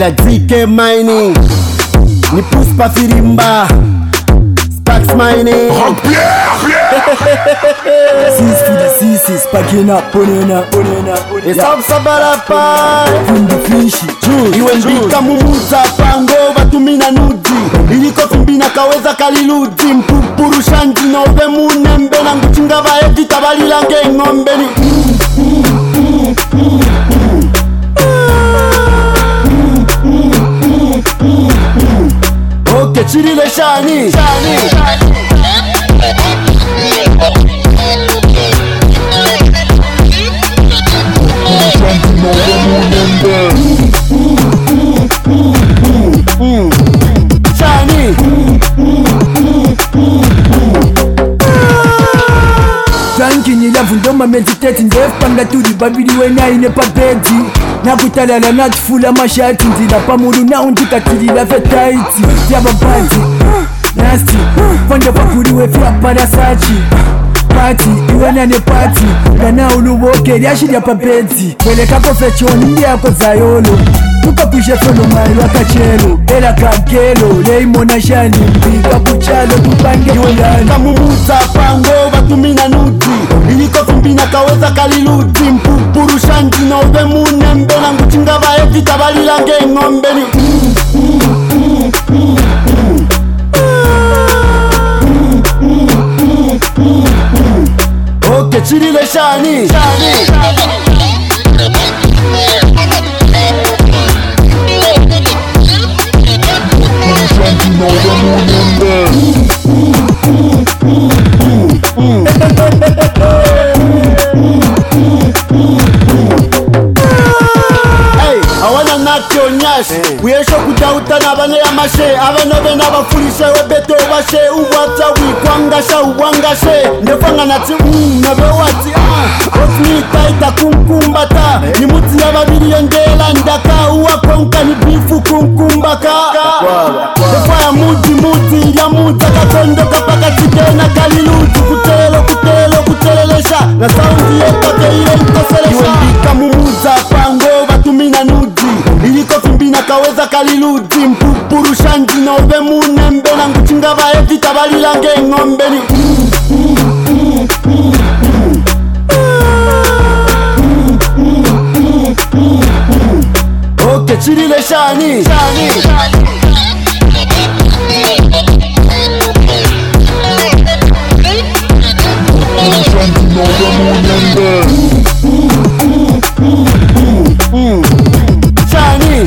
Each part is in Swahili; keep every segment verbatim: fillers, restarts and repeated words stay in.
Ila D K Mining ni Puspa Firimba Spax Mining Six for the sixes, packing up, pulling up, pulling up. It's up Sabarapa In the fishy Iwe mbika mumuza pango vatumina nudi Iliko fimbina kaweza kaliludi Mpupuru shanji na ove munembe na nguchinga vaeti tabalilange ngombe ni Ok, chirile shani Shani Tanki ni lavu ndoma meditate Ndef panga tuli babili wena ine pa bedi Nakutalala natfula mashati Ndila pamulu na undikatilila vetaiti Yaba badi Nasty Fanda pakuriwe fya parasachi Party, iwe nane party Gana uluwoke, liashili ya pabedi Weleka kofechoni, ndi yako zayolo Tukapisha fono mailo akachelo Ela kagelo, leimo na shani Mbika kuchalo, tupange kulani Kamumuza pango, vatumina nudi Iliko fimbina kaweza kaliludi Mpupuru shanji na ove munembe na nguchinga vaeti tabalilange ngombe ni Ok, chirile shani awana nakyo nyashe wiyesho kudauta nabane yamashe abana bena bafulishe webeto bashe ubwatsa wikwangasha ubwangashe ndefanga nati mm nabe wati ah otnita itakunkumbata ni muti yababiri yengela ndaka uwakonka ni bifu kunkumbaka defa ya muti muti ya muta kakondoka paka tikena kaliluti kutelo kutelo kutelelesha na saundi yekake ile nkoselesha iwendika mumuza pango vatumina nudi Iliko fimbina kaweza kaliludi Mpupuru shanji na ove munembe na nguchinga vaeti tabalilange ngombe ni Ok, chirile shani Shani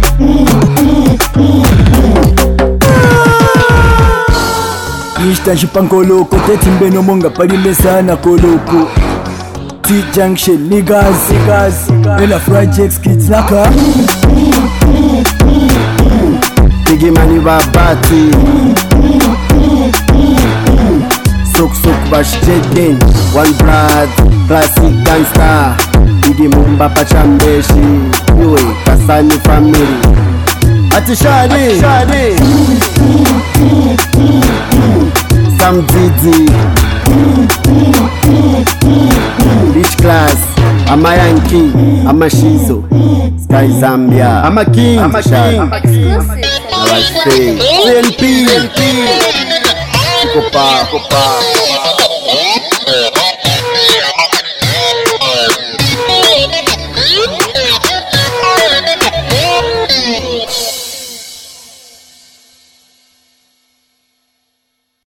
Ishtanshi pankoloko, teti mbeno monga palime sana koloko T-Junction, niggas, niggas Ela Frajex kids naka Bigi mani babati Sok sok bash Jaden One blood, classic gangster Bigi mumba pachambeshi Yue, Kasani family Ati shani Shani Sam Didi Rich class Ama Yankee Ama Shizo Sky Zambia Ama King Ama King Exclusive. C L P Kopa Kopa